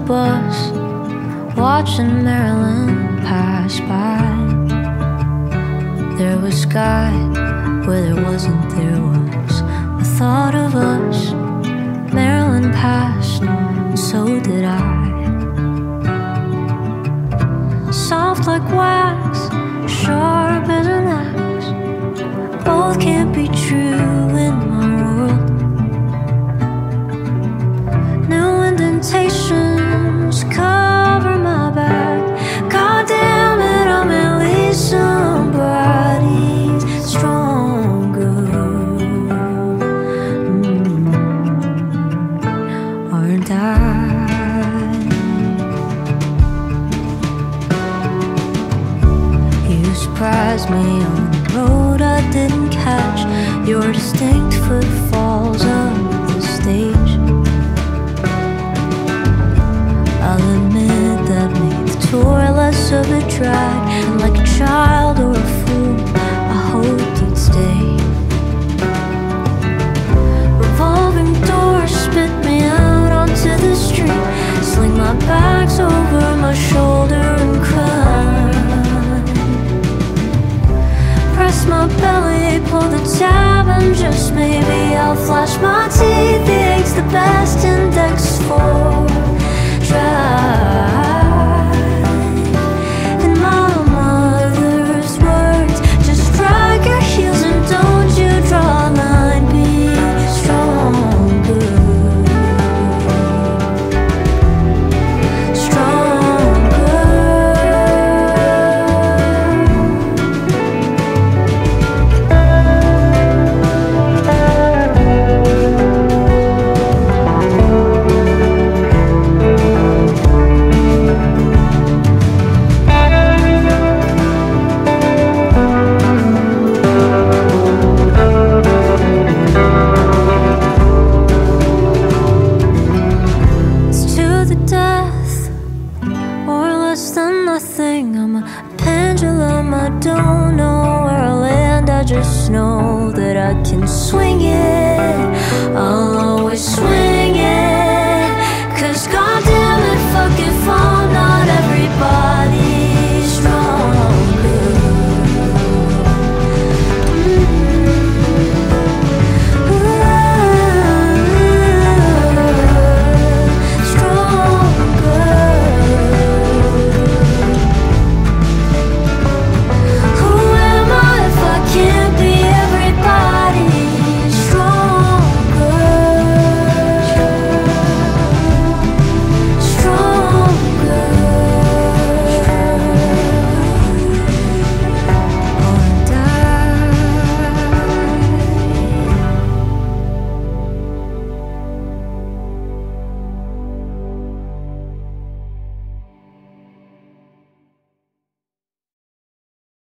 bus, watching Maryland pass by. There was sky where there wasn't, there was the thought of us. Maryland passed, and so did I. Soft like wax, sharp as an axe, both can't be true in my world. New indentations cover my back. God damn it, I'm at least somebody's stronger. Aren't I? You surprised me on the road I didn't catch, your distinct footfalls up the stage. I'll admit that made the tour less of a drag, and like a child or a fool, I hoped you'd stay. Revolving doors spit me out onto the street, sling my bags over my shoulder and cry. Press my belly, pull the tab, and just maybe I'll flash my teeth. The egg's the best index for drive. In my mother's words, just drag your heels and don't you draw a line. Be stronger, stronger. It's to the death, or less than nothing. I'm a pendulum, I don't know where I'll land. I just know that I can swing it, I'll always swing it.